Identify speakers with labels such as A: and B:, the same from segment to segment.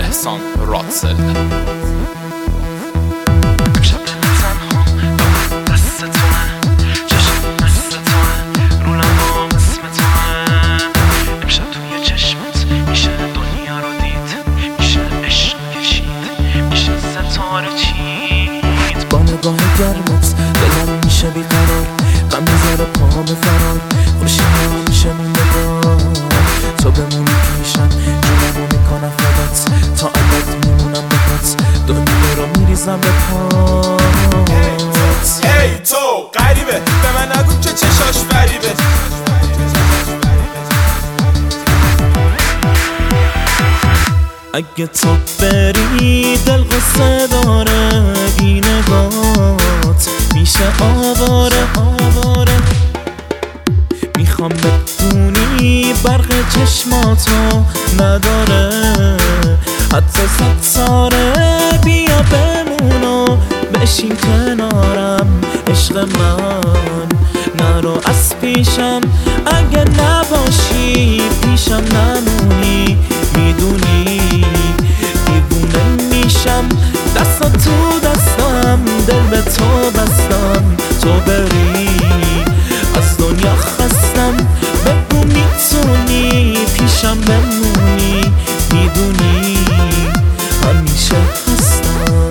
A: احسان راتسل.
B: با نگاه گرمت دلم میشه بیقرار، غم میذاره پاهم فرار، خوشی میشه این نگاه تو بمونی پیشم، جونمو میکنم فدات، تا ابد میمونم بهات، دنیا رو میریزم به پات.
C: هی تو غریبه به من نگو که چشاش فریبه،
B: اگه تو بری دل قصه داره، بی نگات میشه آواره. میخوام بدونی برق چشماتو نداره، حتی 100 ساره. بیا بمونو بشین کنارم عشق من، نرو از پیشم اگه نباشی پیشم نمونی، میدونی دیوونه میشم، دستا تو دستم دل به تو بستم، تو بری از دنیا خستم، بگو میتونی پیشم بمونی، میدونی همیشه هستم.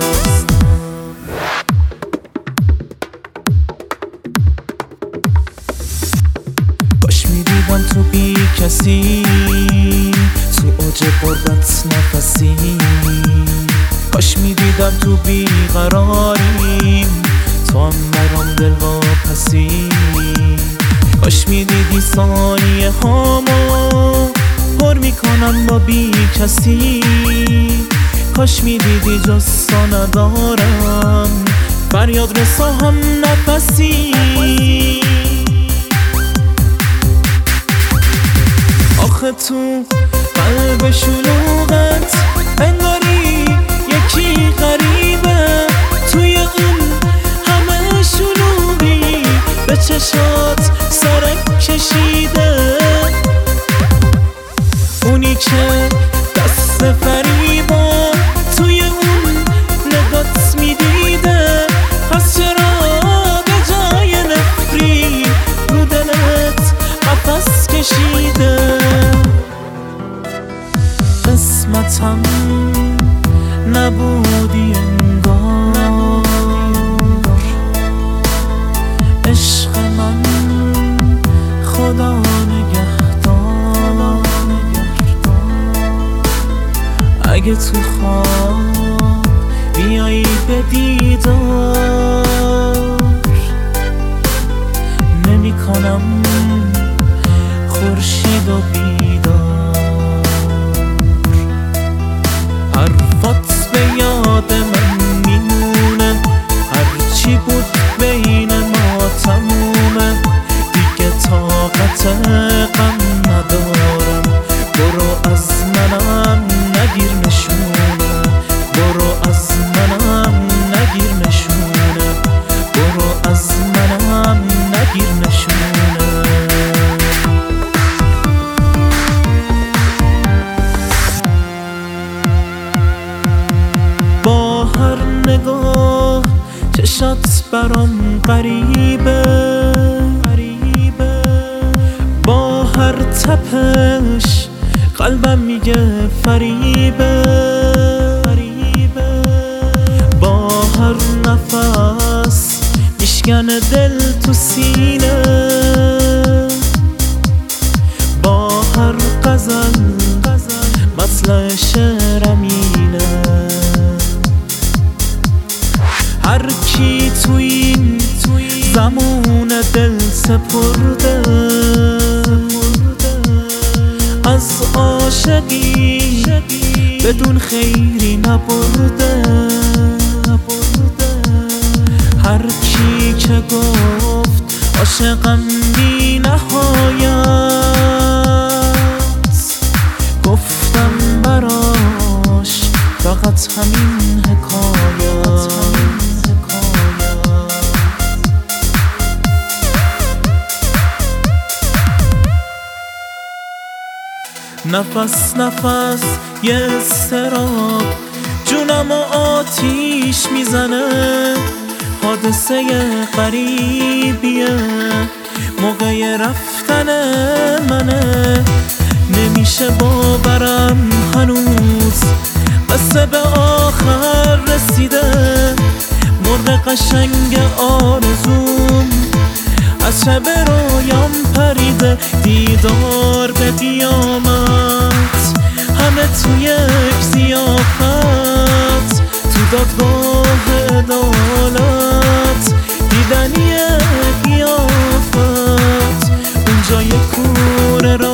B: کاش میدیدم تو بی کسی، تو اوج غربت نفسی، کاش میدیدم تو بی قراریم، تو هم برام دل واپسی، کاش میدیدی ثانیه هامو پر میکنم با بی کسی، کاش میدیدی جستا ندارم فریاد رسا هم نفسی. آخه تو قلب شلوغت انگاری یکی غریبه، توی اون همه شلوغی به چشات سرک کشیده، اونی که دست فریبا توی اون نگات میدیده، پس چرا به جای نفری رو دلت قفس کشیده. قسمتم نبودی انگار، عشق من خدا نگهدار، اگه تو خواب بیایی به دیدار، نمی کنم خورشید و بیدار، حرفات به یاد من میمونه، هرچی بود بین ما تمومه، دیگه طاقت غم ندارم، برو از منم نگیر نشونه، برو از منم نگیر نشونه، برو از منم نگیر نشونه. با هر نگاه چشات برام غریبه، با هر تپش قلبم میگه فریبه، با هر نفس میشکنه دل تو سینه، با هر غزل مطلع شعرم اینه، هر کی تو این زمان دل سپرده، از عاشقی بدون خیری نبرده، هر کی که گفت عاشقم بی نهایت، گفتم براش فقط همین حکایت. نفس نفس یه اضطراب جونم و آتیش میزنه، حادثه غریبیه موقع رفتن منه. نمیشه باورم هنوز قصه به آخر رسیده، مرغ قشنگ آرزوم از شب رویام پریده. دیدار به قیامت همه توی یک ضیافت، تو دادگاه عدالت دیدنی قیافت، اونجا یه کوره را